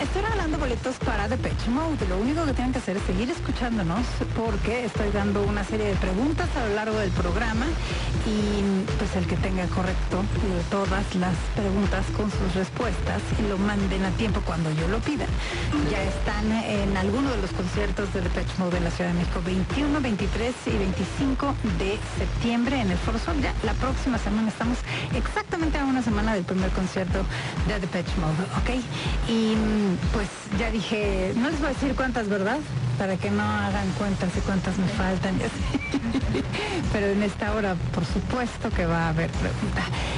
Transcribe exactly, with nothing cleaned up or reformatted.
estoy regalando boletos para Depeche Mode. Lo único que tienen que hacer es seguir escuchándonos porque estoy dando una serie de preguntas a lo largo del programa y pues el que tenga correcto eh, todas las preguntas con sus respuestas y lo manden a tiempo cuando yo lo pida. Ya están en alguno de los conciertos de Depeche Mode en la Ciudad de México, veintiuno, veintitrés y veinticinco de septiembre en el Foro Sol. Ya la próxima semana estamos exactamente a una semana del primer concierto de Depeche Mode, ¿ok? Y pues ya dije, no les voy a decir cuántas, ¿verdad? Para que no hagan cuentas y cuántas me faltan. Pero en esta hora, por supuesto que va a haber pregunta.